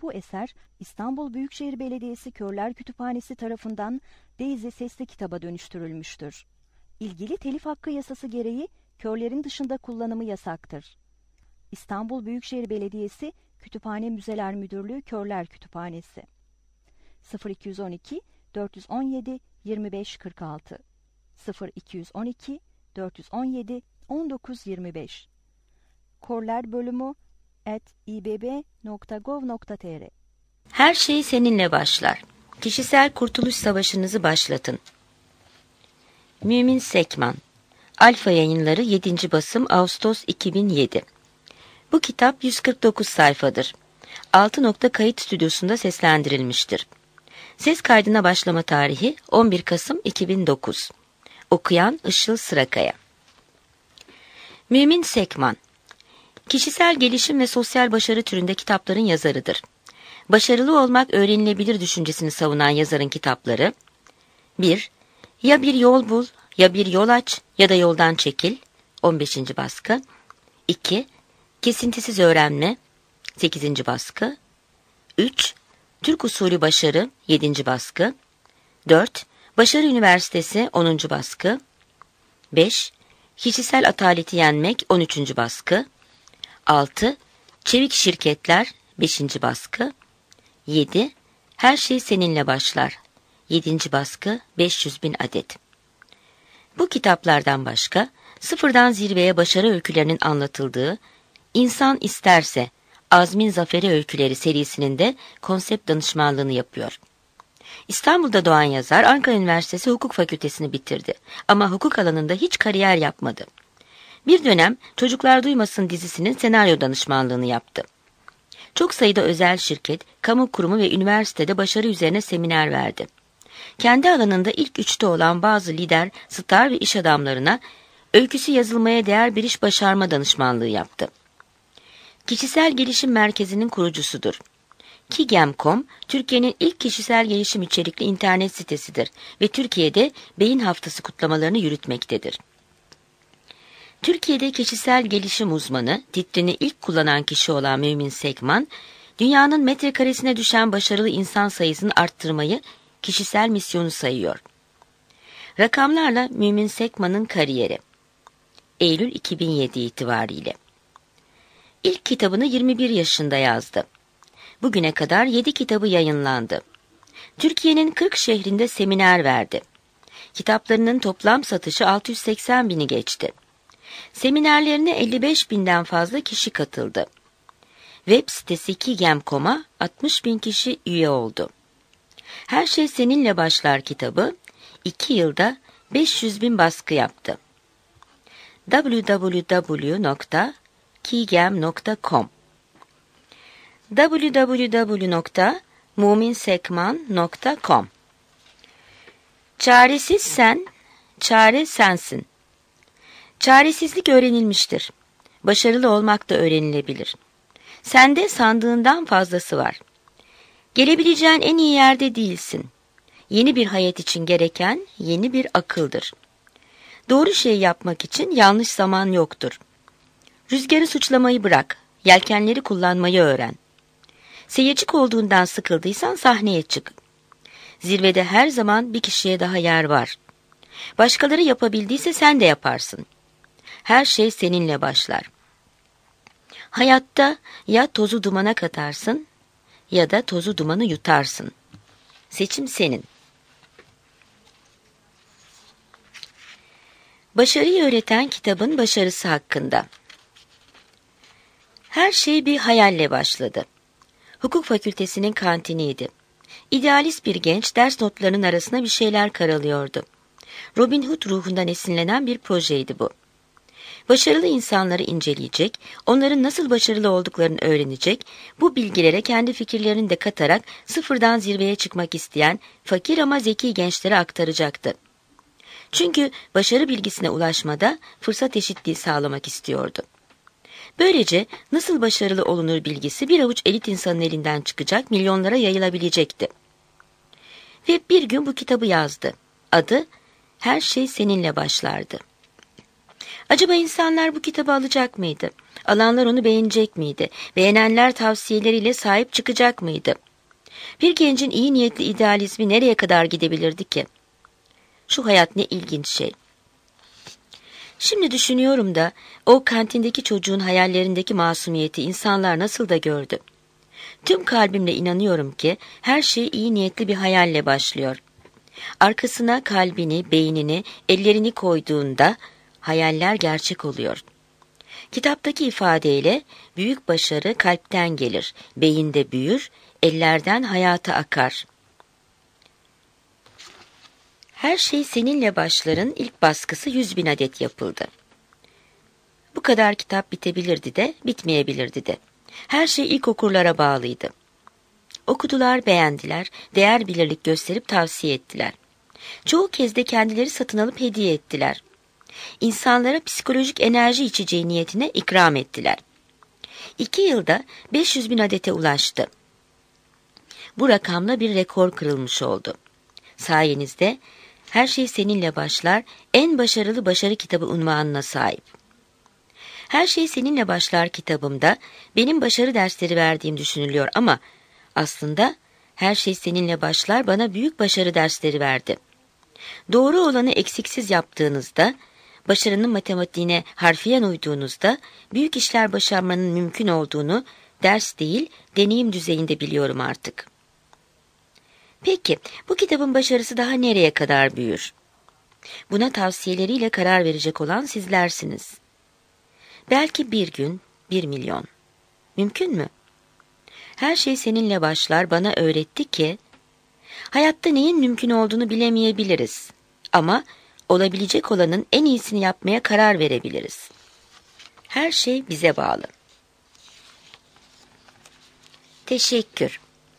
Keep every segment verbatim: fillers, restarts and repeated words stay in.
Bu eser İstanbul Büyükşehir Belediyesi Körler Kütüphanesi tarafından Daisy sesli kitaba dönüştürülmüştür. İlgili telif hakkı yasası gereği körlerin dışında kullanımı yasaktır. İstanbul Büyükşehir Belediyesi Kütüphane Müzeler Müdürlüğü Körler Kütüphanesi sıfır iki on iki dört on yedi yirmi beş kırk altı sıfır iki on iki dört on yedi on dokuz yirmi beş Körler bölümü at i b b nokta gov nokta t r Her şey seninle başlar. Kişisel kurtuluş savaşınızı başlatın. Mümin Sekman. Alfa Yayınları yedinci basım Ağustos iki bin yedi. Bu kitap yüz kırk dokuz sayfadır. altı nokta kayıt stüdyosunda seslendirilmiştir. Ses kaydına başlama tarihi on bir Kasım iki bin dokuz. Okuyan Işıl Sırakaya. Mümin Sekman. Kişisel gelişim ve sosyal başarı türünde kitapların yazarıdır. Başarılı olmak öğrenilebilir düşüncesini savunan yazarın kitapları: bir Ya bir yol bul, ya bir yol aç ya da yoldan çekil, on beşinci baskı. iki Kesintisiz öğrenme, sekizinci baskı. üç Türk usulü başarı, yedinci baskı. dört Başarı Üniversitesi, onuncu baskı. beş Kişisel ataleti yenmek, on üçüncü baskı. altı Çevik şirketler, beşinci baskı. yedi Her şey seninle başlar, yedinci baskı, beş yüz bin adet. Bu kitaplardan başka, sıfırdan zirveye başarı öykülerinin anlatıldığı İnsan İsterse, Azmin Zaferi Öyküleri serisinin de konsept danışmanlığını yapıyor. İstanbul'da doğan yazar, Ankara Üniversitesi Hukuk Fakültesini bitirdi ama hukuk alanında hiç kariyer yapmadı. Bir dönem Çocuklar Duymasın dizisinin senaryo danışmanlığını yaptı. Çok sayıda özel şirket, kamu kurumu ve üniversitede başarı üzerine seminer verdi. Kendi alanında ilk üçte olan bazı lider, star ve iş adamlarına öyküsü yazılmaya değer bir iş başarma danışmanlığı yaptı. Kişisel Gelişim Merkezi'nin kurucusudur. Kigem nokta com, Türkiye'nin ilk kişisel gelişim içerikli internet sitesidir ve Türkiye'de Beyin Haftası kutlamalarını yürütmektedir. Türkiye'de kişisel gelişim uzmanı, titrini ilk kullanan kişi olan Mümin Sekman, dünyanın metrekaresine düşen başarılı insan sayısını arttırmayı kişisel misyonu sayıyor. Rakamlarla Mümin Sekman'ın kariyeri. Eylül iki bin yedi itibariyle. İlk kitabını yirmi bir yaşında yazdı. Bugüne kadar yedi kitabı yayınlandı. Türkiye'nin kırk şehrinde seminer verdi. Kitaplarının toplam satışı altı yüz seksen bini geçti. Seminerlerine elli beş binden fazla kişi katıldı. Web sitesi kigem nokta com'a altmış bin kişi üye oldu. Her şey seninle başlar kitabı iki yılda beş yüz bin baskı yaptı. w w w nokta kigem nokta com w w w nokta mumin sekman nokta com Çaresiz sen, çare sensin. Çaresizlik öğrenilmiştir. Başarılı olmak da öğrenilebilir. Sende sandığından fazlası var. Gelebileceğin en iyi yerde değilsin. Yeni bir hayat için gereken yeni bir akıldır. Doğru şeyi yapmak için yanlış zaman yoktur. Rüzgarı suçlamayı bırak, yelkenleri kullanmayı öğren. Seyirci olduğundan sıkıldıysan sahneye çık. Zirvede her zaman bir kişiye daha yer var. Başkaları yapabildiyse sen de yaparsın. Her şey seninle başlar. Hayatta ya tozu dumana katarsın ya da tozu dumanı yutarsın. Seçim senin. Başarıyı öğreten kitabın başarısı hakkında. Her şey bir hayalle başladı. Hukuk fakültesinin kantiniydi. İdealist bir genç ders notlarının arasına bir şeyler karalıyordu. Robin Hood ruhundan esinlenen bir projeydi bu. Başarılı insanları inceleyecek, onların nasıl başarılı olduklarını öğrenecek, bu bilgilere kendi fikirlerini de katarak sıfırdan zirveye çıkmak isteyen fakir ama zeki gençlere aktaracaktı. Çünkü başarı bilgisine ulaşmada fırsat eşitliği sağlamak istiyordu. Böylece nasıl başarılı olunur bilgisi bir avuç elit insanın elinden çıkacak, milyonlara yayılabilecekti. Ve bir gün bu kitabı yazdı. Adı Her Şey Seninle Başlardı. Acaba insanlar bu kitabı alacak mıydı? Alanlar onu beğenecek miydi? Beğenenler tavsiyeleriyle sahip çıkacak mıydı? Bir gencin iyi niyetli idealizmi nereye kadar gidebilirdi ki? Şu hayat ne ilginç şey. Şimdi düşünüyorum da o kantindeki çocuğun hayallerindeki masumiyeti insanlar nasıl da gördü. Tüm kalbimle inanıyorum ki her şey iyi niyetli bir hayalle başlıyor. Arkasına kalbini, beynini, ellerini koyduğunda hayaller gerçek oluyor. Kitaptaki ifadeyle büyük başarı kalpten gelir, beyinde büyür, ellerden hayata akar. Her şey seninle başların ilk baskısı yüz bin adet yapıldı. Bu kadar kitap bitebilirdi de, bitmeyebilirdi de. Her şey ilk okurlara bağlıydı. Okudular, beğendiler, değer bilirlik gösterip tavsiye ettiler. Çoğu kez de kendileri satın alıp hediye ettiler. İnsanlara psikolojik enerji içeceği niyetine ikram ettiler. İki yılda beş yüz bin adete ulaştı. Bu rakamla bir rekor kırılmış oldu. Sayenizde Her Şey Seninle Başlar en başarılı başarı kitabı unvanına sahip. Her Şey Seninle Başlar kitabımda benim başarı dersleri verdiğim düşünülüyor ama aslında Her Şey Seninle Başlar bana büyük başarı dersleri verdi. Doğru olanı eksiksiz yaptığınızda, başarının matematiğine harfiyen uyduğunuzda büyük işler başarmanın mümkün olduğunu ders değil, deneyim düzeyinde biliyorum artık. Peki, bu kitabın başarısı daha nereye kadar büyür? Buna tavsiyeleriyle karar verecek olan sizlersiniz. Belki bir gün, bir milyon. Mümkün mü? Her Şey Seninle Başlar bana öğretti ki, hayatta neyin mümkün olduğunu bilemeyebiliriz. Ama olabilecek olanın en iyisini yapmaya karar verebiliriz. Her şey bize bağlı. Teşekkür.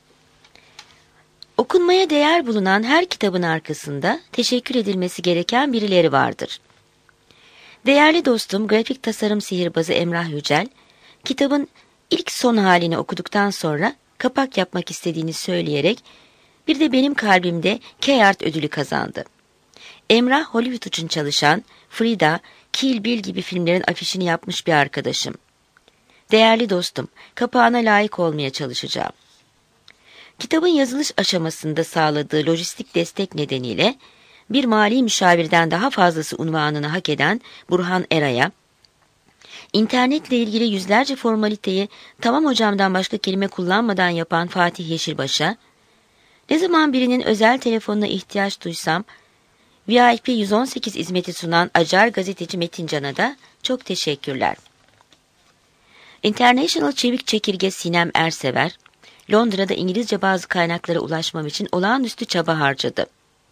Okunmaya değer bulunan her kitabın arkasında teşekkür edilmesi gereken birileri vardır. Değerli dostum grafik tasarım sihirbazı Emrah Yücel, kitabın ilk son halini okuduktan sonra kapak yapmak istediğini söyleyerek bir de benim kalbimde K-Art ödülü kazandı. Emrah Hollywood için çalışan Frida, Kill Bill gibi filmlerin afişini yapmış bir arkadaşım. Değerli dostum, kapağına layık olmaya çalışacağım. Kitabın yazılış aşamasında sağladığı lojistik destek nedeniyle bir mali müşavirden daha fazlası unvanını hak eden Burhan Eray'a, internetle ilgili yüzlerce formaliteyi tamam hocamdan başka kelime kullanmadan yapan Fatih Yeşilbaş'a, ne zaman birinin özel telefonuna ihtiyaç duysam, V I P yüz on sekiz hizmeti sunan acar gazeteci Metin Can'a da çok teşekkürler. International Çevik Çekirge Sinem Ersever, Londra'da İngilizce bazı kaynaklara ulaşmam için olağanüstü çaba harcadı.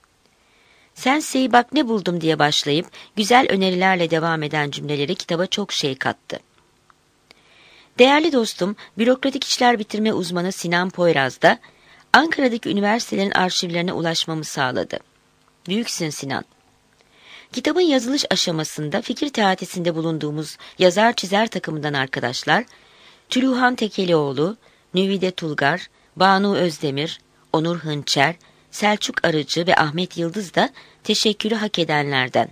Sensei bak ne buldum diye başlayıp güzel önerilerle devam eden cümleleri kitaba çok şey kattı. Değerli dostum, bürokratik işler bitirme uzmanı Sinan Poyraz da Ankara'daki üniversitelerin arşivlerine ulaşmamı sağladı. Büyüksün Sinan. Kitabın yazılış aşamasında fikir teatisinde bulunduğumuz yazar çizer takımından arkadaşlar, Tülühan Tekelioğlu, Nüvide Tulgar, Banu Özdemir, Onur Hınçer, Selçuk Arıcı ve Ahmet Yıldız da teşekkürü hak edenlerden.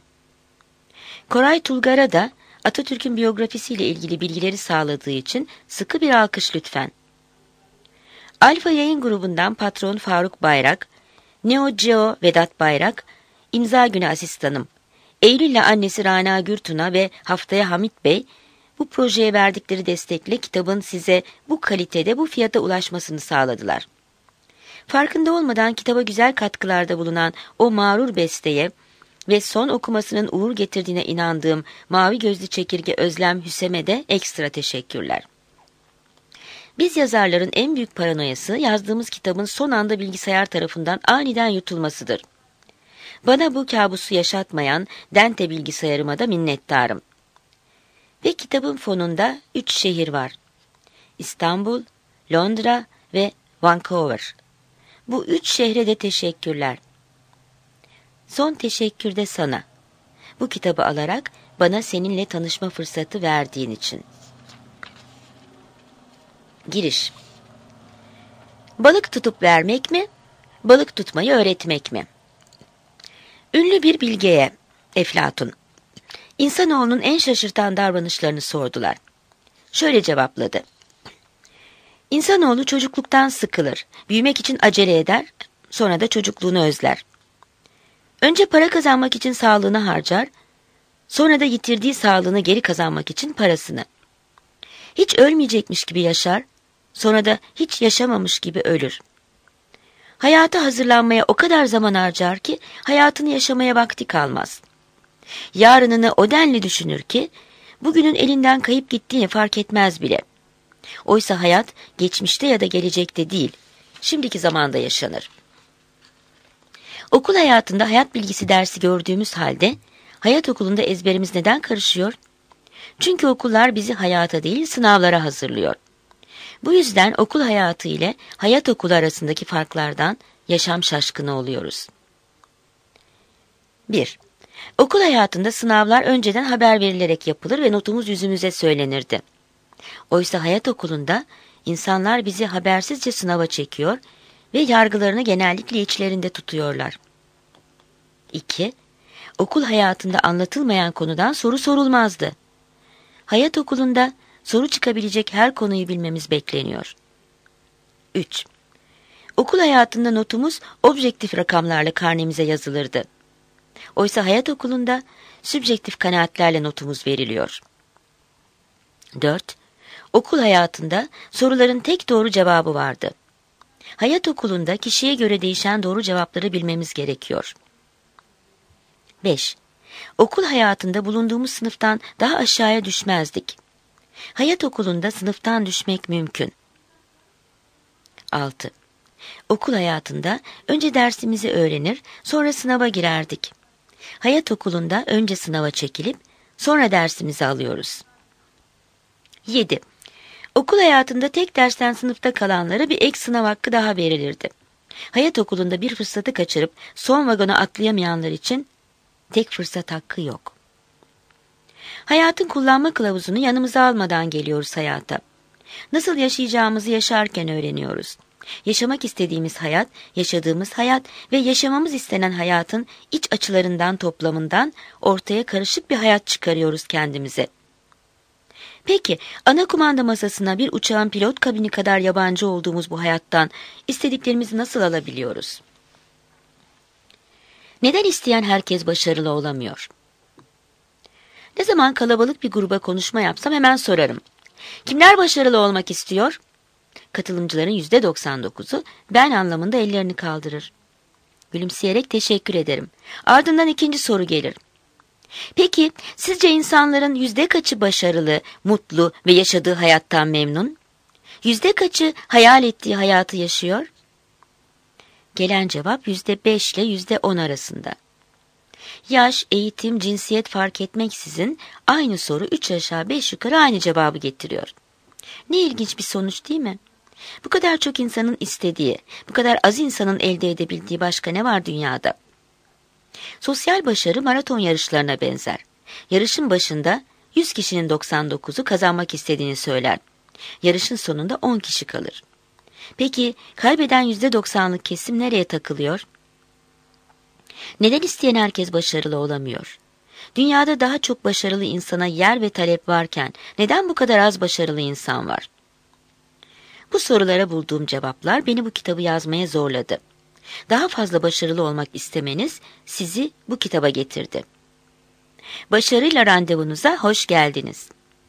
Koray Tulgar'a da Atatürk'ün biyografisiyle ilgili bilgileri sağladığı için sıkı bir alkış lütfen. Alfa Yayın Grubu'ndan patron Faruk Bayrak, Neo Geo Vedat Bayrak, imza günü asistanım, Eylül'le annesi Rana Gürtun'a ve haftaya Hamit Bey, bu projeye verdikleri destekle kitabın size bu kalitede bu fiyata ulaşmasını sağladılar. Farkında olmadan kitaba güzel katkılarda bulunan o mağrur besteye ve son okumasının uğur getirdiğine inandığım mavi gözlü çekirge Özlem Hüsem'e de ekstra teşekkürler. Biz yazarların en büyük paranoyası yazdığımız kitabın son anda bilgisayar tarafından aniden yutulmasıdır. Bana bu kabusu yaşatmayan Dente bilgisayarıma da minnettarım. Ve kitabın fonunda üç şehir var. İstanbul, Londra ve Vancouver. Bu üç şehre de teşekkürler. Son teşekkür de sana. Bu kitabı alarak bana seninle tanışma fırsatı verdiğin için. Giriş. Balık tutup vermek mi? Balık tutmayı öğretmek mi? Ünlü bir bilgeye, Eflatun, İnsanoğlunun en şaşırtan davranışlarını sordular. Şöyle cevapladı. İnsanoğlu çocukluktan sıkılır, büyümek için acele eder, sonra da çocukluğunu özler. Önce para kazanmak için sağlığını harcar, sonra da yitirdiği sağlığını geri kazanmak için parasını. Hiç ölmeyecekmiş gibi yaşar, sonra da hiç yaşamamış gibi ölür. Hayata hazırlanmaya o kadar zaman harcar ki hayatını yaşamaya vakti kalmaz. Yarınını o denli düşünür ki bugünün elinden kayıp gittiğini fark etmez bile. Oysa hayat geçmişte ya da gelecekte değil, şimdiki zamanda yaşanır. Okul hayatında hayat bilgisi dersi gördüğümüz halde hayat okulunda ezberimiz neden karışıyor? Çünkü okullar bizi hayata değil sınavlara hazırlıyor. Bu yüzden okul hayatı ile hayat okulu arasındaki farklardan yaşam şaşkını oluyoruz. bir. Okul hayatında sınavlar önceden haber verilerek yapılır ve notumuz yüzümüze söylenirdi. Oysa hayat okulunda insanlar bizi habersizce sınava çekiyor ve yargılarını genellikle içlerinde tutuyorlar. iki. Okul hayatında anlatılmayan konudan soru sorulmazdı. Hayat okulunda soru çıkabilecek her konuyu bilmemiz bekleniyor. üç. Okul hayatında notumuz objektif rakamlarla karnemize yazılırdı. Oysa hayat okulunda sübjektif kanaatlerle notumuz veriliyor. dört. Okul hayatında soruların tek doğru cevabı vardı. Hayat okulunda kişiye göre değişen doğru cevapları bilmemiz gerekiyor. beş. Okul hayatında bulunduğumuz sınıftan daha aşağıya düşmezdik. Hayat okulunda sınıftan düşmek mümkün. altı. Okul hayatında önce dersimizi öğrenir, sonra sınava girerdik. Hayat okulunda önce sınava çekilip sonra dersimizi alıyoruz. yedi. Okul hayatında tek dersten sınıfta kalanlara bir ek sınav hakkı daha verilirdi. Hayat okulunda bir fırsatı kaçırıp son vagona atlayamayanlar için tek fırsat hakkı yok. Hayatın kullanma kılavuzunu yanımıza almadan geliyoruz hayata. Nasıl yaşayacağımızı yaşarken öğreniyoruz. Yaşamak istediğimiz hayat, yaşadığımız hayat ve yaşamamız istenen hayatın iç açılarından toplamından ortaya karışık bir hayat çıkarıyoruz kendimize. Peki, ana kumanda masasına bir uçağın pilot kabini kadar yabancı olduğumuz bu hayattan istediklerimizi nasıl alabiliyoruz? Neden isteyen herkes başarılı olamıyor? Ne zaman kalabalık bir gruba konuşma yapsam hemen sorarım. Kimler başarılı olmak istiyor? Katılımcıların yüzde doksan dokuzu ben anlamında ellerini kaldırır. Gülümseyerek teşekkür ederim. Ardından ikinci soru gelir. Peki sizce insanların yüzde kaçı başarılı, mutlu ve yaşadığı hayattan memnun? Yüzde kaçı hayal ettiği hayatı yaşıyor? Gelen cevap yüzde beş ile yüzde on arasında. Yaş, eğitim, cinsiyet fark etmeksizin aynı soru üç aşağı beş yukarı aynı cevabı getiriyor. Ne ilginç bir sonuç değil mi? Bu kadar çok insanın istediği, bu kadar az insanın elde edebildiği başka ne var dünyada? Sosyal başarı maraton yarışlarına benzer. Yarışın başında yüz kişinin doksan dokuzu kazanmak istediğini söyler. Yarışın sonunda on kişi kalır. Peki kaybeden yüzde doksanlık kesim nereye takılıyor? Neden isteyen herkes başarılı olamıyor? Dünyada daha çok başarılı insana yer ve talep varken neden bu kadar az başarılı insan var? Bu sorulara bulduğum cevaplar beni bu kitabı yazmaya zorladı. Daha fazla başarılı olmak istemeniz sizi bu kitaba getirdi. Başarıyla randevunuza hoş geldiniz.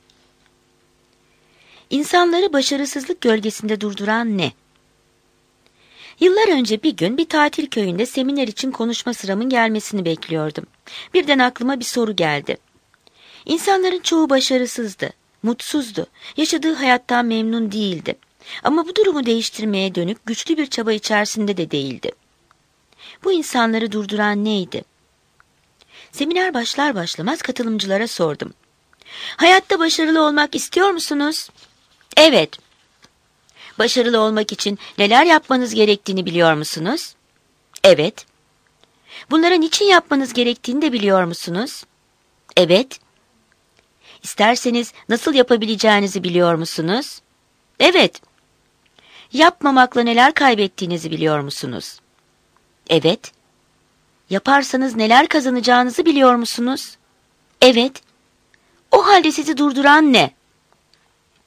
İnsanları başarısızlık gölgesinde durduran ne? Yıllar önce bir gün bir tatil köyünde seminer için konuşma sıramın gelmesini bekliyordum. Birden aklıma bir soru geldi. İnsanların çoğu başarısızdı, mutsuzdu, yaşadığı hayattan memnun değildi. Ama bu durumu değiştirmeye dönük güçlü bir çaba içerisinde de değildi. Bu insanları durduran neydi? Seminer başlar başlamaz katılımcılara sordum. Hayatta başarılı olmak istiyor musunuz? Evet. Başarılı olmak için neler yapmanız gerektiğini biliyor musunuz? Evet. Bunları niçin yapmanız gerektiğini de biliyor musunuz? Evet. İsterseniz nasıl yapabileceğinizi biliyor musunuz? Evet. Yapmamakla neler kaybettiğinizi biliyor musunuz? Evet. Yaparsanız neler kazanacağınızı biliyor musunuz? Evet. O halde sizi durduran ne?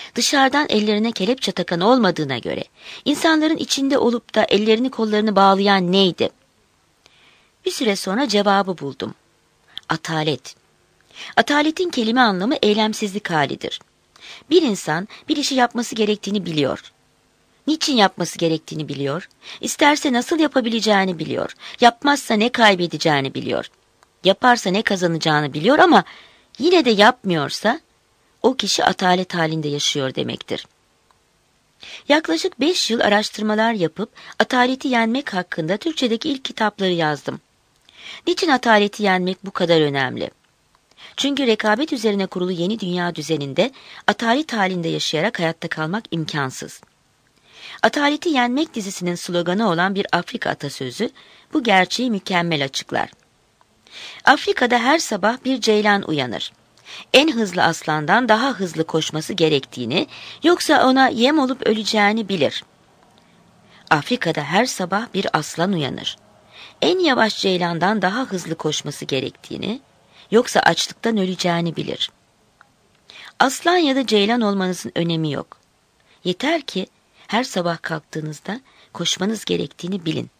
Dışarıdan ellerine kelepçe takan olmadığına göre, insanların içinde olup da ellerini kollarını bağlayan neydi? Bir süre sonra cevabı buldum. Atalet. Ataletin kelime anlamı eylemsizlik halidir. Bir insan bir işi yapması gerektiğini biliyor. Niçin yapması gerektiğini biliyor. İsterse nasıl yapabileceğini biliyor. Yapmazsa ne kaybedeceğini biliyor. Yaparsa ne kazanacağını biliyor ama yine de yapmıyorsa o kişi atalet halinde yaşıyor demektir. Yaklaşık beş yıl araştırmalar yapıp ataleti yenmek hakkında Türkçedeki ilk kitapları yazdım. Niçin ataleti yenmek bu kadar önemli? Çünkü rekabet üzerine kurulu yeni dünya düzeninde atalet halinde yaşayarak hayatta kalmak imkansız. Ataleti yenmek dizisinin sloganı olan bir Afrika atasözü bu gerçeği mükemmel açıklar. Afrika'da her sabah bir ceylan uyanır. En hızlı aslandan daha hızlı koşması gerektiğini, yoksa ona yem olup öleceğini bilir. Afrika'da her sabah bir aslan uyanır. En yavaş ceylandan daha hızlı koşması gerektiğini, yoksa açlıktan öleceğini bilir. Aslan ya da ceylan olmanızın önemi yok. Yeter ki her sabah kalktığınızda koşmanız gerektiğini bilin.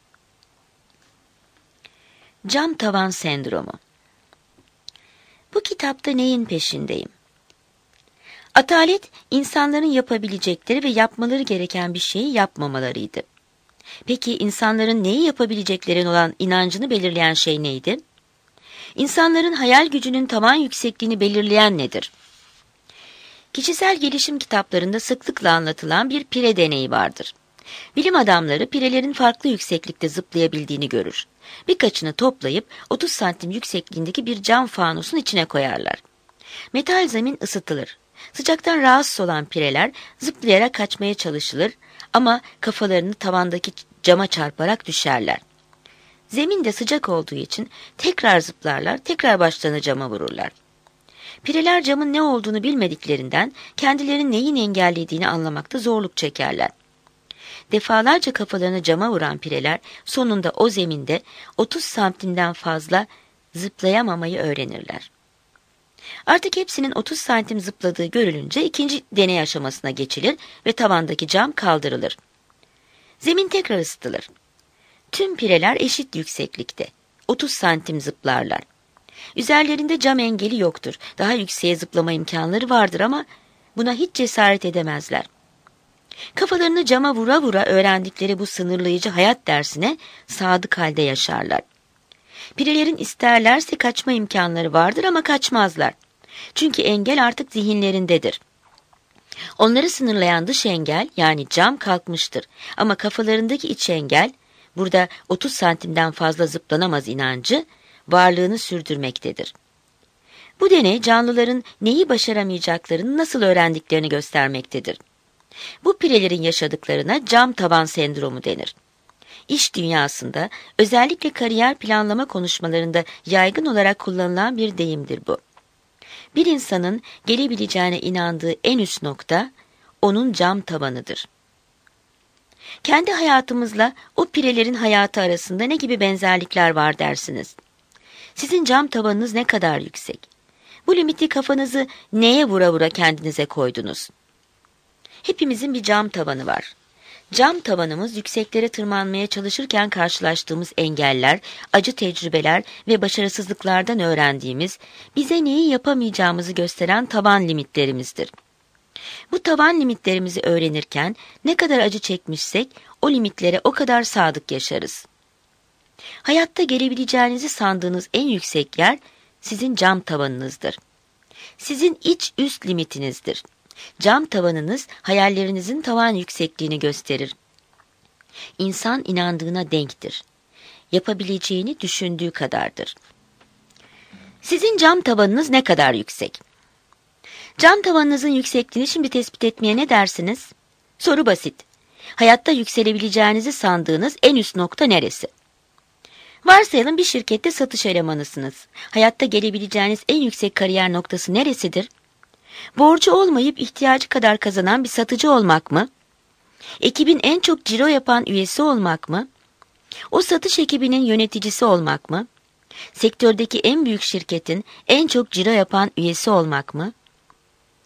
Cam tavan sendromu. Bu kitapta neyin peşindeyim? Atalet, insanların yapabilecekleri ve yapmaları gereken bir şeyi yapmamalarıydı. Peki insanların neyi yapabileceklerine olan inancını belirleyen şey neydi? İnsanların hayal gücünün tavan yüksekliğini belirleyen nedir? Kişisel gelişim kitaplarında sıklıkla anlatılan bir pire deneyi vardır. Bilim adamları pirelerin farklı yükseklikte zıplayabildiğini görür. Birkaçını toplayıp otuz santim yüksekliğindeki bir cam fanusun içine koyarlar. Metal zemin ısıtılır. Sıcaktan rahatsız olan pireler zıplayarak kaçmaya çalışılır ama kafalarını tavandaki cama çarparak düşerler. Zemin de sıcak olduğu için tekrar zıplarlar, tekrar başlarını cama vururlar. Pireler camın ne olduğunu bilmediklerinden kendilerinin neyin engellediğini anlamakta zorluk çekerler. Defalarca kafalarını cama vuran pireler sonunda o zeminde otuz santimden fazla zıplayamamayı öğrenirler. Artık hepsinin otuz santim zıpladığı görülünce ikinci deney aşamasına geçilir ve tavandaki cam kaldırılır. Zemin tekrar ısıtılır. Tüm pireler eşit yükseklikte, otuz santim zıplarlar. Üzerlerinde cam engeli yoktur. Daha yükseğe zıplama imkanları vardır ama buna hiç cesaret edemezler. Kafalarını cama vura vura öğrendikleri bu sınırlayıcı hayat dersine sadık halde yaşarlar. Pirelerin isterlerse kaçma imkanları vardır ama kaçmazlar. Çünkü engel artık zihinlerindedir. Onları sınırlayan dış engel yani cam kalkmıştır. Ama kafalarındaki iç engel, burada otuz santimden fazla zıplanamaz inancı, varlığını sürdürmektedir. Bu deney canlıların neyi başaramayacaklarını nasıl öğrendiklerini göstermektedir. Bu pirelerin yaşadıklarına cam tavan sendromu denir. İş dünyasında, özellikle kariyer planlama konuşmalarında yaygın olarak kullanılan bir deyimdir bu. Bir insanın gelebileceğine inandığı en üst nokta, onun cam tavanıdır. Kendi hayatımızla o pirelerin hayatı arasında ne gibi benzerlikler var dersiniz? Sizin cam tavanınız ne kadar yüksek? Bu limiti kafanızı neye vura vura kendinize koydunuz? Hepimizin bir cam tavanı var. Cam tavanımız yükseklere tırmanmaya çalışırken karşılaştığımız engeller, acı tecrübeler ve başarısızlıklardan öğrendiğimiz, bize neyi yapamayacağımızı gösteren tavan limitlerimizdir. Bu tavan limitlerimizi öğrenirken ne kadar acı çekmişsek o limitlere o kadar sadık yaşarız. Hayatta gelebileceğinizi sandığınız en yüksek yer sizin cam tavanınızdır. Sizin iç üst limitinizdir. Cam tavanınız hayallerinizin tavan yüksekliğini gösterir. İnsan inandığına denktir. Yapabileceğini düşündüğü kadardır. Sizin cam tavanınız ne kadar yüksek? Cam tavanınızın yüksekliğini şimdi tespit etmeye ne dersiniz? Soru basit. Hayatta yükselebileceğinizi sandığınız en üst nokta neresi? Varsayalım bir şirkette satış elemanısınız. Hayatta gelebileceğiniz en yüksek kariyer noktası neresidir? Borcu olmayıp ihtiyacı kadar kazanan bir satıcı olmak mı? Ekibin en çok ciro yapan üyesi olmak mı? O satış ekibinin yöneticisi olmak mı? Sektördeki en büyük şirketin en çok ciro yapan üyesi olmak mı?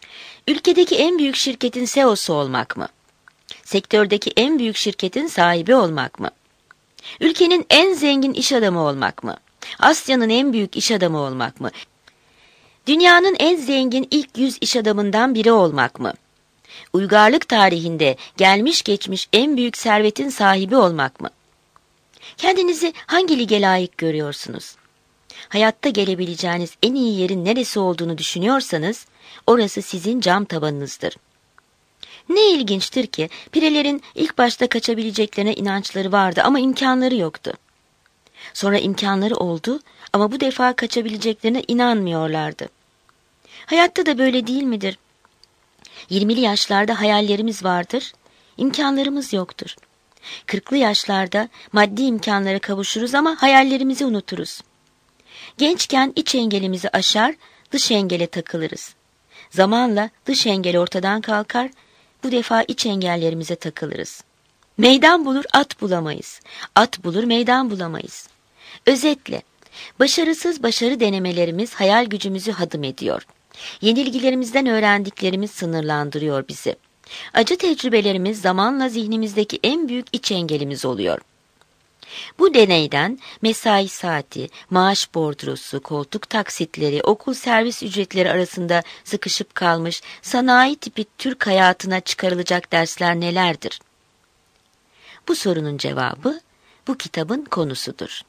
Ülkedeki en büyük şirketin C E O'su olmak mı? Sektördeki en büyük şirketin sahibi olmak mı? Ülkenin en zengin iş adamı olmak mı? Asya'nın en büyük iş adamı olmak mı? Dünyanın en zengin ilk yüz iş adamından biri olmak mı? Uygarlık tarihinde gelmiş geçmiş en büyük servetin sahibi olmak mı? Kendinizi hangi lige layık görüyorsunuz? Hayatta gelebileceğiniz en iyi yerin neresi olduğunu düşünüyorsanız, orası sizin cam tavanınızdır. Ne ilginçtir ki, pirelerin ilk başta kaçabileceklerine inançları vardı ama imkanları yoktu. Sonra imkanları oldu ama bu defa kaçabileceklerine inanmıyorlardı. Hayatta da böyle değil midir? yirmili yaşlarda hayallerimiz vardır, imkanlarımız yoktur. kırklı yaşlarda maddi imkanlara kavuşuruz ama hayallerimizi unuturuz. Gençken iç engelimizi aşar, dış engele takılırız. Zamanla dış engel ortadan kalkar, bu defa iç engellerimize takılırız. Meydan bulur, at bulamayız. At bulur, meydan bulamayız. Özetle, başarısız başarı denemelerimiz hayal gücümüzü hadım ediyor. Yenilgilerimizden öğrendiklerimiz sınırlandırıyor bizi. Acı tecrübelerimiz zamanla zihnimizdeki en büyük iç engelimiz oluyor. Bu deneyden mesai saati, maaş bordrosu, koltuk taksitleri, okul servis ücretleri arasında sıkışıp kalmış sanayi tipi Türk hayatına çıkarılacak dersler nelerdir? Bu sorunun cevabı bu kitabın konusudur.